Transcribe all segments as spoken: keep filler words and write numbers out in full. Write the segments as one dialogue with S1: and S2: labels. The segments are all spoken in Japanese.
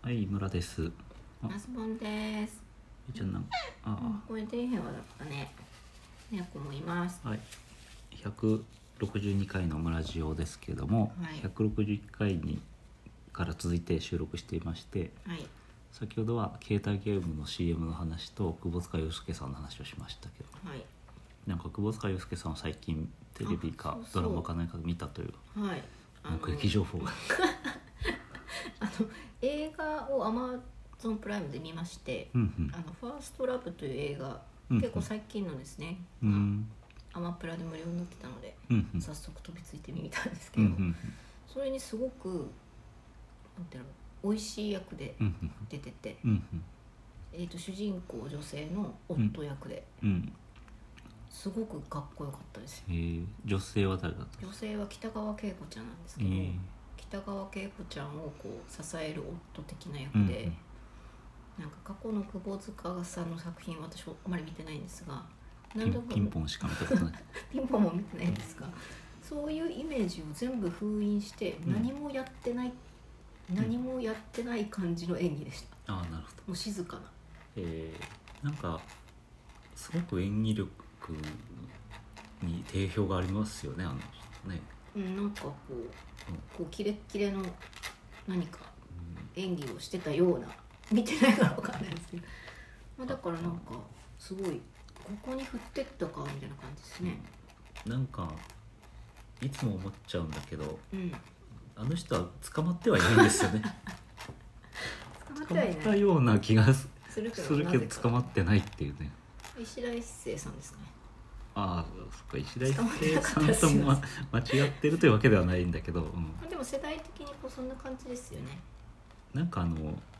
S1: はい、村です。
S2: マスボンです。
S1: いちゃんなんか、ああ、
S2: うん、これ出えへんわだったね。猫もいます。
S1: はい。ひゃくろくじゅうにかいの村ジオですけども、
S2: はい、
S1: ひゃくろくじゅういっかいにから続いて収録していまして、
S2: はい、
S1: 先ほどは携帯ゲームの シーエム の話と窪塚洋介さんの話をしましたけど、
S2: はい、
S1: なんか窪塚洋介さんは最近テレビか
S2: そうそう
S1: ドラマか何か見たという、
S2: はい、あの
S1: 目撃情報が
S2: あの映画を Amazon プライムで見まして、
S1: うんうん
S2: あのファーストラブという映画、
S1: うんうん、
S2: 結構最近のですね、
S1: うん、
S2: まあ、アマプラで無料になってたので、
S1: うんうん、
S2: 早速飛びついてみたんですけど、
S1: うんうん、
S2: それにすごくなんていうの、美味しい役で出てて、
S1: うんうん、
S2: えーと、主人公女性の夫役で、
S1: うんうん、
S2: すごくかっこよかったですよ。
S1: えー、女性は誰だったんですか？
S2: 女性は北川景子ちゃんなんですけど、
S1: えー、
S2: 北川景子ちゃんをこう支える夫的な役で、
S1: うん
S2: なんか過去の窪塚さんの作品は私はあまり見てないんですが、
S1: ピン、ピンポンしか見たことない
S2: ピンポンも見てないんですが、そういうイメージを全部封印して何もやってない、うん、何もやってない感じの演技でした。
S1: ああ、なるほど。
S2: もう静かな、
S1: えー、なんかすごく演技力に定評がありますよね、あの人ね。
S2: うん、なんかこう、うん、こうキレッキレの何か演技をしてたような、見てないから分かんないですけど、まあ、だからなんかすごいここに振ってったかみたいな感じですね。
S1: なんかいつも思っちゃうんだけど、
S2: うん、
S1: あの人は捕まってはいないんですよね
S2: 捕まって
S1: 捕ま
S2: はいない
S1: ったような気がす
S2: るけど、
S1: するけど捕まってないっていうね。
S2: 石田一生さんですかね。
S1: ああ、そっか、石田一生さんとも間違ってるというわけではないんだけど、うん、
S2: でも世代的にこうそんな感じですよね。
S1: なんかあの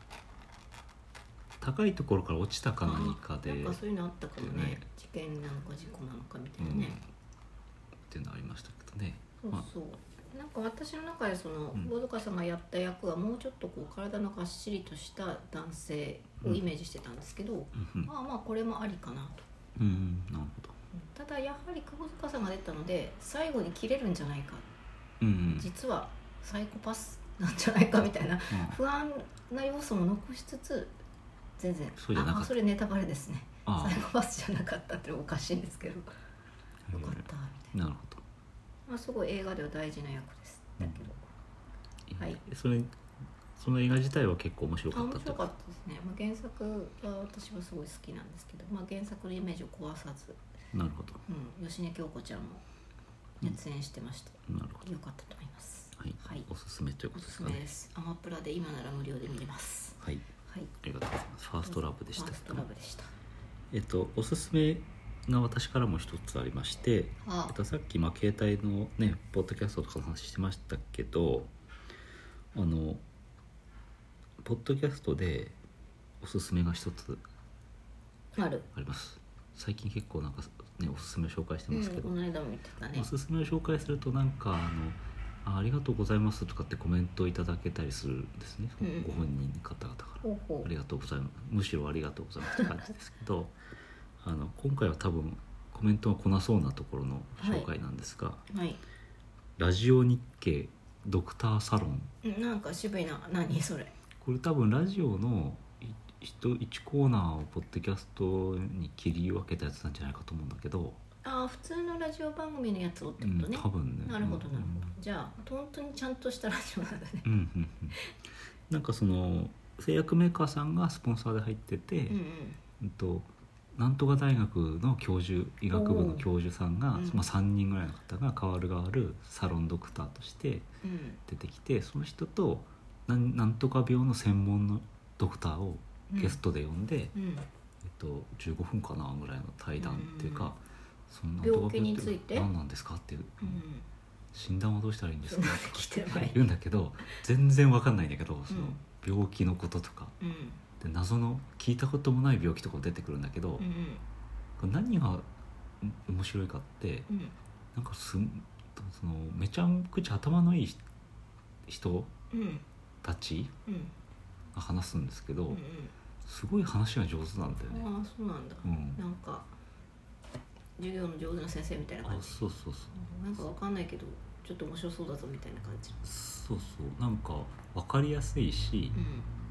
S1: 高いところから落ちたか何かで、
S2: なんかそういうのあったかもね、
S1: ね、
S2: 事件なのか事故なのかみたいなね、
S1: うん、っていうのありましたけどね。
S2: そうそう、まあ、なんか私の中でその窪塚さんがやった役はもうちょっとこう体のがっしりとした男性をイメージしてたんですけど、うん、まあまあこれもありかなと、
S1: うん、なるほど。
S2: ただやはり窪塚さんが出たので最後に切れるんじゃないか、
S1: うん、実
S2: はサイコパスなんじゃないかみたいな不安な要素も残しつつ、全然
S1: そうじゃなかった。
S2: あ、それネタバレですね。サイコパスじゃなかったっておかしいんですけど、よかったみたいな。
S1: なるほど。
S2: まあ、すごい映画では大事な役ですだけど、
S1: うん、
S2: はい、
S1: それその映画自体は結構面白かった。
S2: 面白かったですね。まあ、原作は私はすごい好きなんですけど、まあ、原作のイメージを壊さず、
S1: なるほど、
S2: うん、吉根京子ちゃんも熱演してまして、
S1: うん、なるほど、
S2: よかったと思います。
S1: はい、はい、おすすめということですかね。
S2: おすすめです。アマプラで今なら無料で見れます。
S1: はい、はい、ありがとうございます。ファーストラブでした。
S2: ファーストラブでした。
S1: えっとおすすめが私からも一つありまして、
S2: はあ、
S1: えっと、さっきまあ携帯のねポッドキャストとかの話してましたけど、あのポッドキャストでおすすめが一つ
S2: ある
S1: あります。最近結構なんかねおすすめを紹介してますけど、
S2: うん、この間も言ってたね。
S1: おすすめを紹介するとなんかあの あ, ありがとうございますとかってコメントをいただけたりするんですね、うん、ご本人の方々から。ほうほう、ありがとうございます、むしろありがとうございますって感じですけどあの今回は多分コメントが来なそうなところの紹介なんですが、
S2: はいはい、
S1: ラジオ日経ドクターサロン、
S2: なんか渋いな、何それ。
S1: これ多分ラジオのいちコーナーをポッドキャストに切り分けたやつなんじゃないかと思うんだけど、
S2: ああ、普通のラジオ番組のやつをってことね、
S1: うん、多分ね。
S2: なるほどなるほど、うん、じゃあ本当にちゃんとしたラジオなんだね。
S1: うんうんうん、なんかその製薬メーカーさんがスポンサーで入ってて、うんうんうん、となんとか大学の教授、医学部の教授さんが、まあ、さんにんぐらいの方が代わる代わるサロンドクターとして出てきて、うん、その人とな ん, なんとか病の専門のドクターをゲストで呼んで、うんうん、えっと、じゅうごふんかなぐらいの対談っていうか、うん、そんな
S2: 病気について
S1: 何なんですかっていう、うん、診断はどうしたらいいんですかって
S2: 言
S1: うんだけど全然分かんないんだけど、その病気のこととか、うん、で謎の聞いたこともない病気とかも出てくるんだけど、うん、何が面白いかって、うん、なんかすそのめちゃくちゃ頭のいい人たちが話すんですけど、うんうん、すごい話が上手なんだよね。
S2: ああ、そうなんだ、うん、なんか授業の上手な先生みたいな感じ。
S1: あ、そうそうそう、
S2: なんかわかんないけどちょっと面白そうだぞみたいな感じ。
S1: そうそう、なんか分かりやすいし、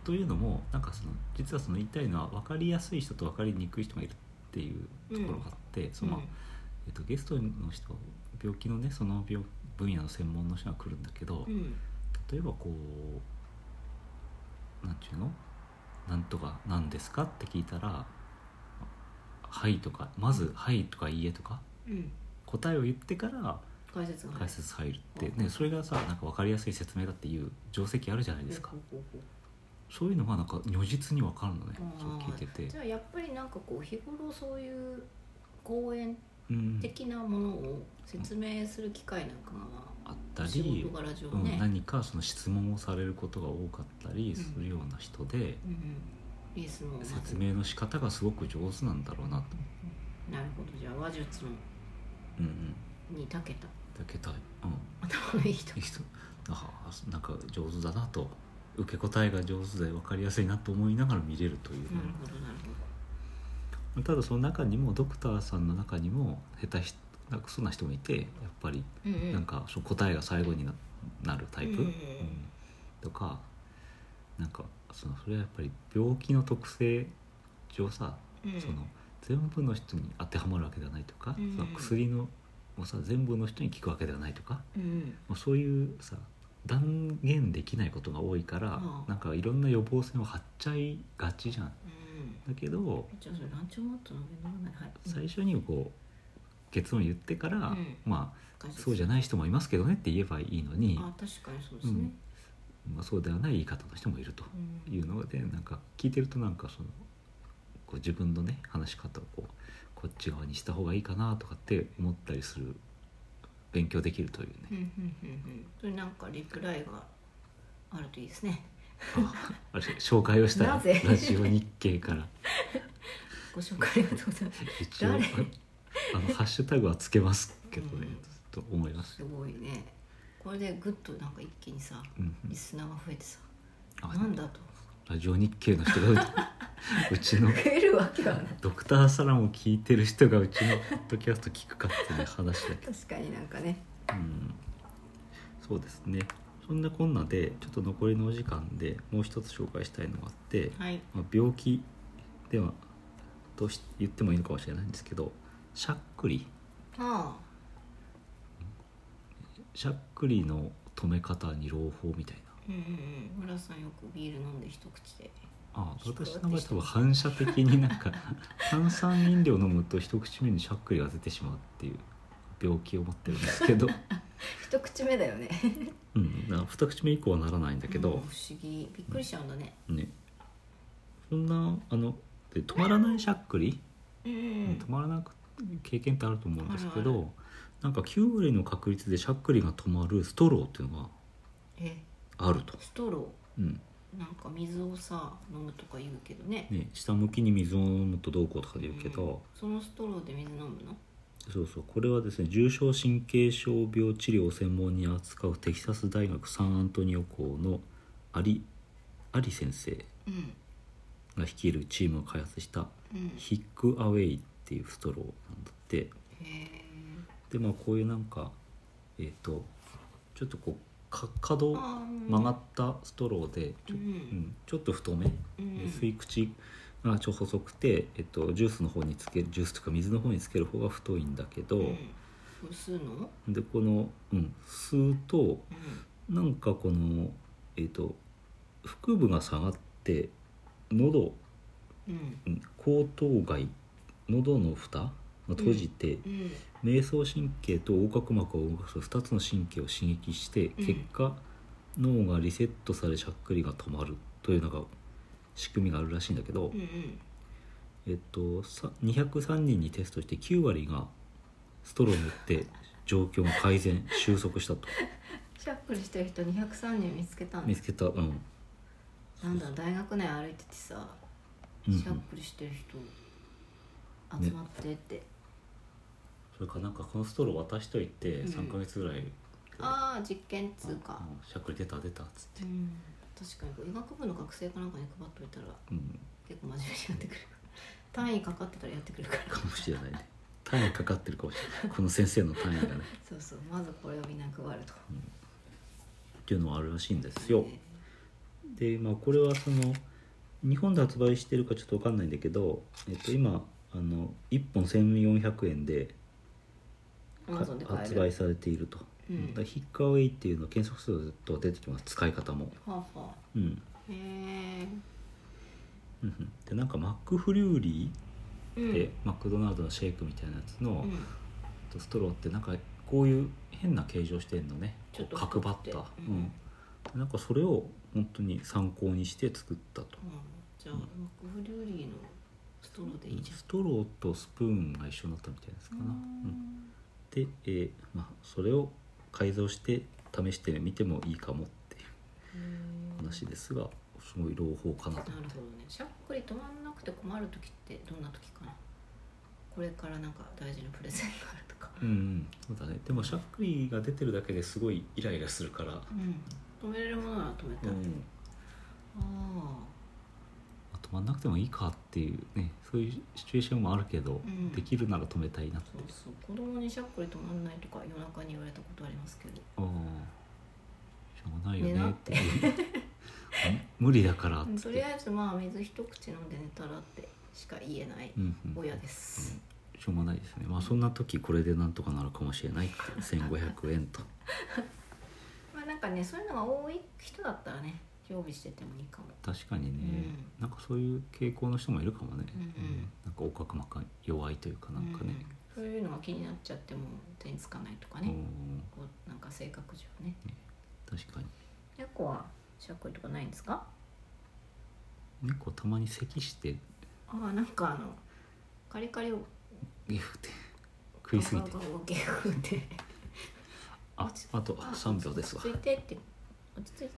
S1: というのもなんかその実はその言いたいのは分かりやすい人と分かりにくい人がいるっていうところがあって、うん、その、えっと、ゲストの人病気のねその病分野の専門の人が来るんだけど、うん、例えばこうなんていうのなんとかなんですかって聞いたらはいとかまずはいとかいいえとか、うん、答えを言ってから
S2: 解説が
S1: 解説入るってね、それがさなんか分かりやすい説明だっていう定石あるじゃないですか。そういうのがなんか如実に分かるのね、そう聞いてて。
S2: じゃあやっぱりなんかこう日頃そういう講演的なものを説明する機会なんかが
S1: あったり、
S2: 仕事柄上ね、
S1: うん、何かその質問をされることが多かったりするような人で、うん
S2: うんうん、
S1: 説明の仕方がすごく上手なんだろうなと、
S2: うん、なるほど。じゃあ話術の、うんうん、に長けた
S1: だけた、うん、
S2: 頭のいい人
S1: いい人あなんか上手だなと、受け答えが上手で分かりやすいなと思いながら見れるという、ね、
S2: なるほどなる
S1: ほど。ただその中にもドクターさんの中にも下手しなんかそんな人もいて、やっぱりなんかその答えが最後に な, なるタイプ、うんうんうん、とかなんかそのそれはやっぱり病気の特性上さ、うん、その全部の人に当てはまるわけではないとか、うんうん、その薬のもうさ全部の人に効くわけではないとか、うん、もうそういうさ断言できないことが多いから、うん、なんかいろんな予防線を張っちゃいがちじゃん、うん、だけど
S2: じゃあそれランチョンマットの上乗らない、はい、
S1: 最初にこう結論言ってから、うん、まあそうじゃない人もいますけどねって言えばいいのに、
S2: あ確かにそうですね、
S1: うんまあ、そうではない言い方の人もいるというので、うん、なんか聞いてるとなんかそのこう自分のね話し方をこうこっち側にした方がいいかなとかって思ったりする、勉強できるというね、うんうんうんうん、
S2: それなんかリプライがあるといいですね。
S1: ああれ紹介をしたいラジオ日経から
S2: ご紹介ありがとうございます。
S1: 一応あのハッシュタグはつけますけどね、うん、と思います。
S2: すごいね。これでグッとなんか一気にさ、うんうん、リスナーが増えてさ、なんだと
S1: ラジオ日経の人がうちの
S2: 増えるわけはない
S1: ドクターサランを聞いてる人がうちのポッドキャスト聞くかっていう話だけど
S2: 確かになんかね、
S1: うん、そうですね。そんなこんなでちょっと残りのお時間でもう一つ紹介したいのがあって、はいまあ、病気ではと言ってもいいのかもしれないんですけど、しゃっくり、ああしゃっくりの止め方に朗報みたいな、
S2: うんうんうん、村さんよくビール飲んで一口で、
S1: ああ私の場合多分反射的になんか炭酸飲料飲むと一口目にしゃっくりが出てしまうっていう病気を持ってるんですけど
S2: 一口目だよね
S1: うん、だから二口目以降はならないんだけど、うん、
S2: 不思議、びっくりしちゃうんだね、
S1: ねそんなあので止まらないしゃっくり、うんうん、止まらなく経験ってあると思うんですけど、あるある、なんかきゅう割の確率でしゃっくりが止まるストローっていうのがあると。
S2: ストロー、うん、なんか水をさ飲むとか言うけど ね,
S1: ね下向きに水を飲むとどうこうとか言うけど、うん、
S2: そのストローで水飲むの？
S1: そうそう、これはですね重症神経症病治療を専門に扱うテキサス大学サンアントニオ校のアリアリ先生が率いるチームを開発した、うん、ヒックアウェイっていうストローなんだって。へでまあこういうなんかえっ、ー、とちょっとこうか角曲がったストローでちょ、うんうん、ちょっと太め、うん、吸い口がちょっと細くて、えっと、ジュースの方につけるジュースとか水の方につける方が太いんだけど、うん、
S2: 吸うの
S1: でこの、うん、吸うと、うん、なんかこの、えっと、腹部が下がって喉、うんうん、後頭蓋喉の蓋が閉じて、うんうん迷走神経と横隔膜を動かすふたつの神経を刺激して結果、うん、脳がリセットされしゃっくりが止まるというのが仕組みがあるらしいんだけど、うんうん、えっとにひゃくさんにんにテストしてきゅう割がストローによって状況が改善収束したと。
S2: しゃっくりしてる人にひゃくさんにん見つけたんだ。
S1: 見つけた、うん。
S2: なんだ大学内歩いててさ、しゃっくりしてる人集まってって、ね、
S1: それかなんかこのストロー渡しといてさんかげつぐらい、うん、
S2: ああ実験っつうか
S1: しゃっくり出た出たっつって、うん、
S2: 確かに医学部の学生かなんかに配っといたら、うん、結構真面目にやってくる単位かかってたらやってくるから
S1: かもしれないね。単位かかってるかもしれないこの先生の単位がね
S2: そうそうまずこれをみんな配ると、うん、っ
S1: ていうのはあるらしいんですよ、 で、まあ、これはその日本で発売してるかちょっと分かんないんだけど、えっと、今あのいっぽんせんよんひゃくえんで
S2: Amazon で買える
S1: 発売されていると、
S2: うん、
S1: だからヒッカーウェイっていうのは検索すると出てきます、使い方も。
S2: はあはあ、
S1: うん
S2: へえ、
S1: うん、でなんかマックフリューリ
S2: うん、
S1: ーで、マクドナルドのシェイクみたいなやつの、
S2: うん、
S1: ストローってなんかこういう変な形状してんのね、
S2: ちょっと
S1: 角張った、
S2: 太くて
S1: うんうん、なんかそれを本当に参考にして作ったと、
S2: うん、じゃあ、うん、マクフリューリーのストローでいいじゃん。
S1: ストローとスプーンが一緒になったみたいですかな、うん、で、えーまあ、それを改造して試してみてもいいかもっていう話ですが、すごい朗報かなと思って。
S2: なるほどね。しゃっくり止まんなくて困る時ってどんな時かな。これからなんか大事なプレゼンがあるとか。
S1: うん、うん、そうだね。でもしゃっくりが出てるだけですごいイライラするから、
S2: うん、止めれるものなら止めたい、うん、あ
S1: あ止まんなくてもいいかっていうね、そういうシチュエーションもあるけど、うん、できるなら止めたいなって。
S2: そうそう、子供にしゃっくり止まんないとか夜中に言われたことありますけど、
S1: ああしょうがないよねって無理だからって、
S2: とりあえずまあ水一口飲んで寝たらってしか言えない親です、
S1: うんうんうん、しょうがないですね。まあそんな時これでなんとかなるかもしれないってせんごひゃくえんと
S2: まあなんかね、そういうのが多い人だったらね常備しててもいいかも。
S1: 確かにね、うん、なんかそういう傾向の人もいるかもね、うんうん、なんか横隔膜が弱いというかなんかね、
S2: うん、そういうのが気になっちゃっても手につかないとかね、こうなんか性格上ね。
S1: 確かに。
S2: 猫はしゃっくりとかないんですか？
S1: 猫たまに咳して、
S2: ああ、なんかあのカリカリを
S1: ゲフって食いすぎて
S2: ゲフって
S1: ああとさんびょうですわ。
S2: 落ち着いてって落ち着いて